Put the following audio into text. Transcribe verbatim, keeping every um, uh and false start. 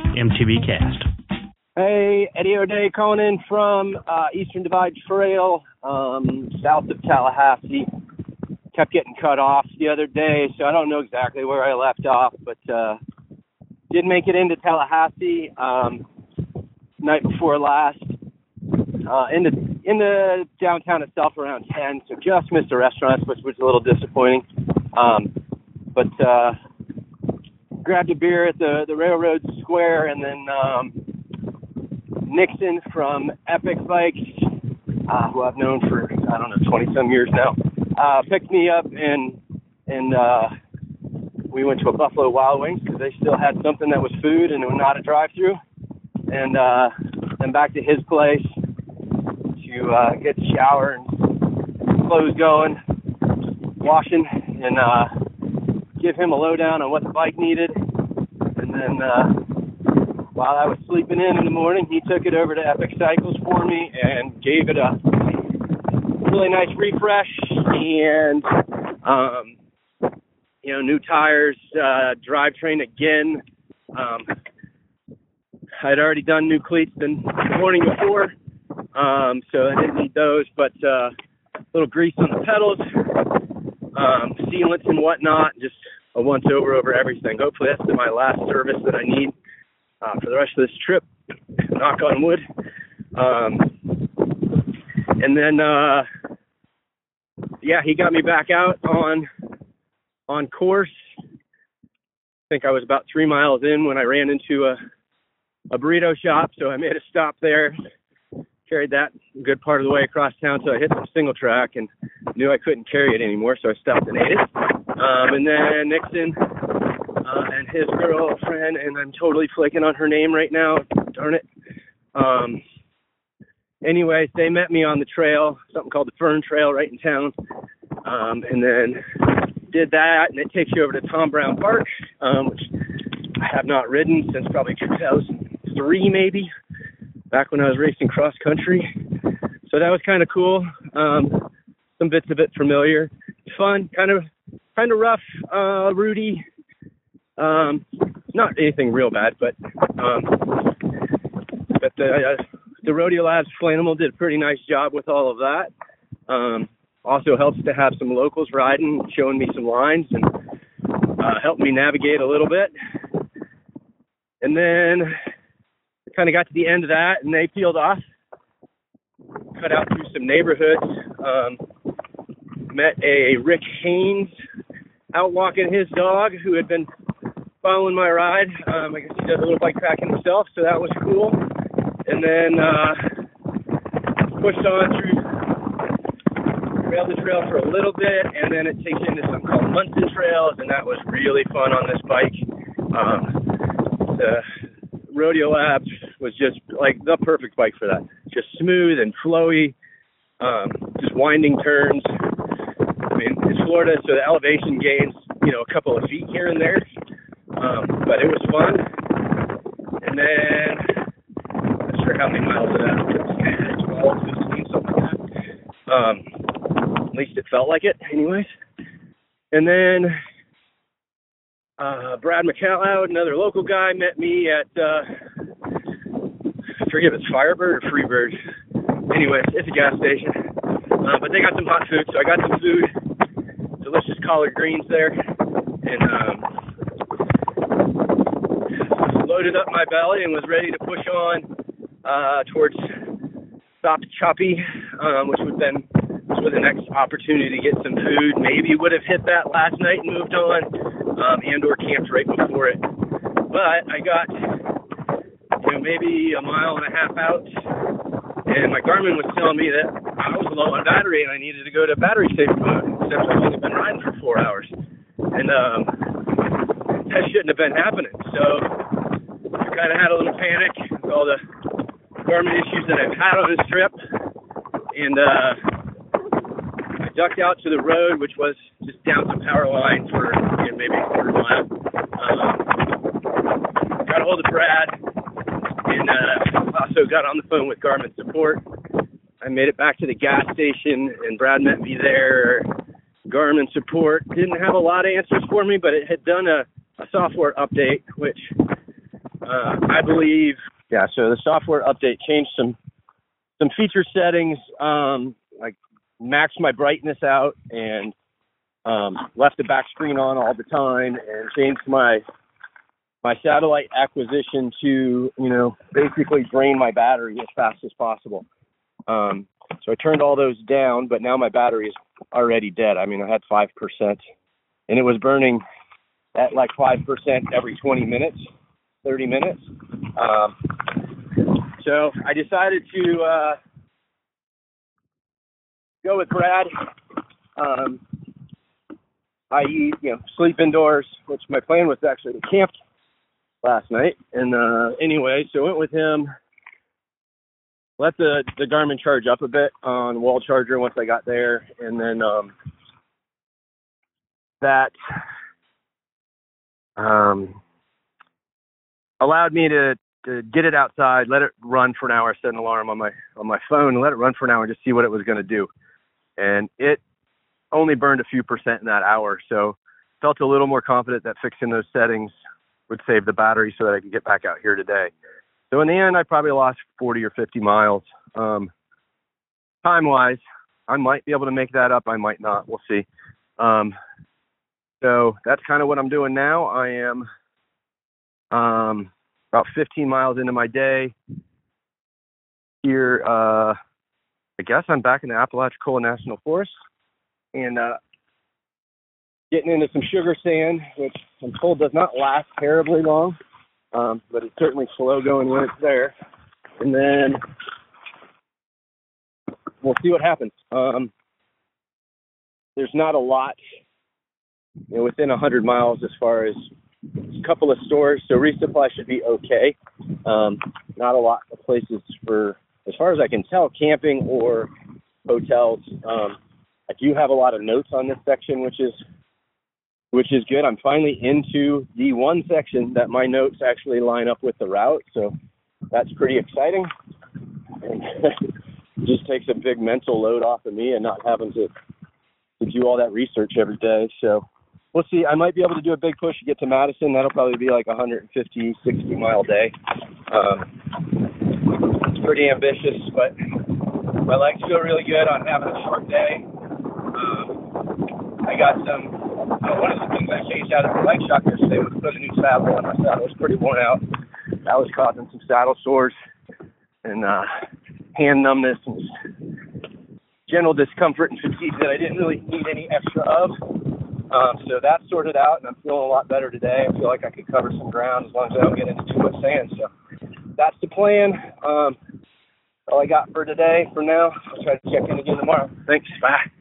M T B Cast. Hey, Eddie O'Day calling in from uh, Eastern Divide Trail, um, south of Tallahassee. Kept getting cut off the other day, so I don't know exactly where I left off, but uh, did make it into Tallahassee um, night before last. Uh, in the in the downtown itself around ten, so just missed the restaurants, which was a little disappointing. Um, but uh, grabbed a beer at the, the Railroad Square, and then um, Nixon from Epic Bikes, uh, who I've known for, I don't know, twenty-some years now, uh, picked me up, and and uh, we went to a Buffalo Wild Wings because they still had something that was food and it was not a drive-thru. And uh, then back to his place to uh, get the shower and clothes going, washing, and uh, give him a lowdown on what the bike needed. And then uh, while I was sleeping in in the morning, he took it over to Epic Cycles for me and gave it a really nice refresh and, um, you know, new tires, uh, drivetrain again. Um, I'd already done new cleats the morning before, um, so I didn't need those, but uh, a little grease on the pedals, um, sealants and whatnot, just a once-over over everything. Hopefully that's my last service that I need uh, for the rest of this trip, knock on wood. Um, and then, uh, yeah, he got me back out on on course. I think I was about three miles in when I ran into a a burrito shop, so I made a stop there, carried that a good part of the way across town, so I hit some single track and knew I couldn't carry it anymore, so I stopped and ate it. Um, and then Nixon uh, and his girlfriend, and I'm totally flaking on her name right now, darn it. Um, anyways, they met me on the trail, something called the Fern Trail right in town, um, and then did that, and it takes you over to Tom Brown Park, um, which I have not ridden since probably two thousand three, maybe, back when I was racing cross country. So that was kind of cool. Um, some bits of it familiar, fun, kind of, kind of rough, uh, Rudy. Um, not anything real bad, but um, but the uh, the Rodeo Labs Flanimal did a pretty nice job with all of that. Um, also helps to have some locals riding, showing me some lines, and uh, helped me navigate a little bit. And then kind of got to the end of that, and they peeled off, cut out through some neighborhoods, um, met a Rick Haynes out walking his dog who had been following my ride. Um, I guess he does a little bike packing himself, so that was cool. And then uh, pushed on through, trailed the trail for a little bit, and then it takes you into something called Munson Trails, and that was really fun on this bike. Um, the Rodeo Labs was just like the perfect bike for that. Just smooth and flowy, um, just winding turns. I mean, it's Florida, so the elevation gains, you know, a couple of feet here and there. Um, but it was fun. And then, I'm not sure how many miles it is, twelve, fifteen, something like that. Um, at least it felt like it, anyways. And then Uh, Brad McCallowd, another local guy, met me at, uh, I forget if it's Firebird or Freebird. Anyways, it's a gas station. Uh, but they got some hot food, so I got some food, delicious collard greens there, and um, loaded up my belly and was ready to push on uh, towards Stop Choppy, um, which would then was the next opportunity to get some food. Maybe would have hit that last night and moved on, um, and or camped right before it. But I got, you know, maybe a mile and a half out, and my Garmin was telling me that I was low on battery and I needed to go to battery saver mode, except I've only been riding for four hours. And um, that shouldn't have been happening. So I kind of had a little panic with all the Garmin issues that I've had on this trip. And uh, I ducked out to the road, which was just down some power line for, you know, maybe a quarter mile. Um, got a hold of Brad, and uh, also got on the phone with Garmin support. I made it back to the gas station, and Brad met me there. Garmin support didn't have a lot of answers for me, but it had done a, a software update, which uh, I believe, yeah, so the software update changed some some feature settings, um, like maxed my brightness out and um, left the back screen on all the time and changed my my satellite acquisition to, you know, basically drain my battery as fast as possible. Um, so I turned all those down, but now my battery is already dead. I mean, I had five percent, and it was burning at like five percent every twenty minutes, thirty minutes. Um, so I decided to uh, go with Brad, um, that is, you know, sleep indoors, which my plan was actually to camp last night. And uh, anyway, so I went with him, let the, the Garmin charge up a bit on wall charger once I got there. And then um, that um, allowed me to, to get it outside, let it run for an hour, set an alarm on my on my phone, and let it run for an hour and just see what it was going to do. And it only burned a few percent in that hour. So felt a little more confident that fixing those settings would save the battery so that I could get back out here today. So in the end, I probably lost forty or fifty miles. Um, time-wise, I might be able to make that up. I might not. We'll see. Um, so that's kind of what I'm doing now. I am um, about fifteen miles into my day here. Uh, I guess I'm back in the Apalachicola National Forest and uh, getting into some sugar sand, which I'm told does not last terribly long, um, but it's certainly slow going when it's there. And then we'll see what happens. Um, there's not a lot, you know, within one hundred miles as far as a couple of stores, so resupply should be okay. Um, not a lot of places for, as far as I can tell, camping or hotels. Um, I do have a lot of notes on this section, which is which is good. I'm finally into the one section that my notes actually line up with the route, so that's pretty exciting. And just takes a big mental load off of me and not having to, to do all that research every day. So we'll see. I might be able to do a big push to get to Madison. That'll probably be like a one hundred fifty, sixty mile day. Um, it's pretty ambitious, but my legs feel really good on having a short day. Um, I got some, you know, one of the things I changed out of the leg shock yesterday was put a new saddle on. My saddle was pretty worn out. That was causing some saddle sores and uh, hand numbness and general discomfort and fatigue that I didn't really need any extra of. Um, so that's sorted out, and I'm feeling a lot better today. I feel like I could cover some ground as long as I don't get into too much sand. So that's the plan. Um, all I got for today for now. I'll try to check in again tomorrow. Thanks. Bye.